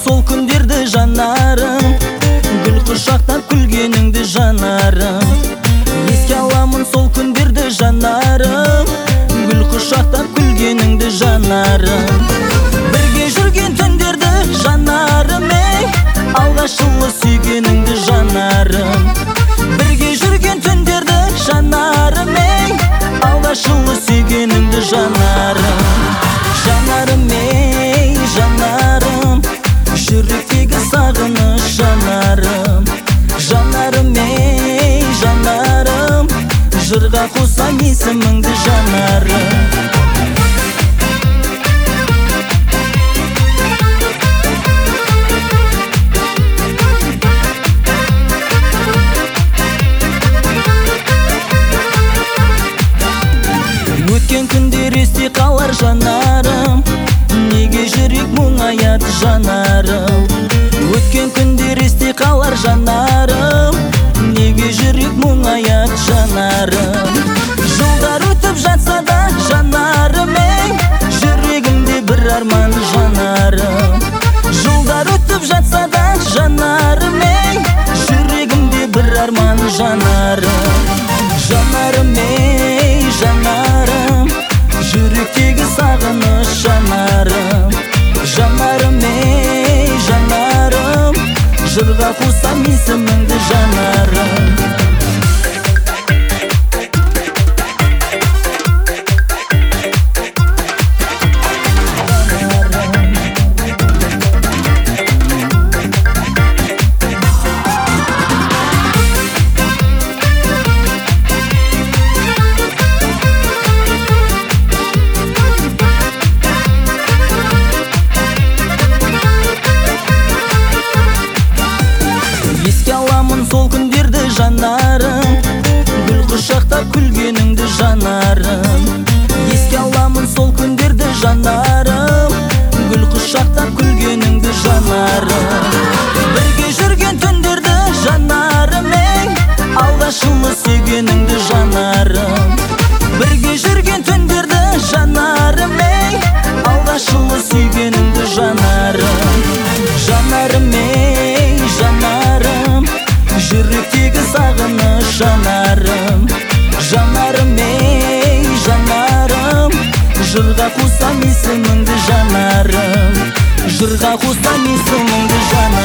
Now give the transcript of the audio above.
сол күндерді жанарым, гүл құшақтап күлгеніңді жанарым. Еске аламын сол күндерді жанарым, гүл құшақтап күлгеніңді жанарым. Бірге жүрген түндерді жанарым, алғаш жылы сүйгеніңді жанарым. Бірге жүрген түндерді жанарым, алғаш жылы сүйгеніңді жанарым. Жанарым, жанарым, жүректегі сағыныш жанарым. Жанарым, жанарым, жырға қосам есіміңді жанарым. Өткен күндер есте қалар жанарым, неге жүрек мұңаяды жанарым. Өткен күндер есте қалар жанарым, неге жүрек мұңаяды жанарым. Жылдар өтіп жатса да жанарым, жүрегімде бір арман жанарым. Жылдар өтіп жатса да жанарым, жүрегімде бір арман жанарым. Жанарым, жанарым, жүректегі сағыныш жанарым. Жанарым, жанарым, жырға қосам есіміңді жанарым. Сол күндерді жанарым, гүл құшақтап күлгеніңді жанарым. Еске аламын сол күндерді жанарым, гүл құшақтап күлгеніңді жанарым. Бірге жүрген түндерді жанарым, алғаш жылы сүйгеніңді жанарым. Бірге жүрген түндерді жанарым, алғаш жылы сүйгеніңді жанарым. Жанарым, жанарым, жүректегі сағыныш жанарым. Жанарым, жанарым, жырға қосам есіміңді жанарым. Жырға қосам есіміңді жанарым.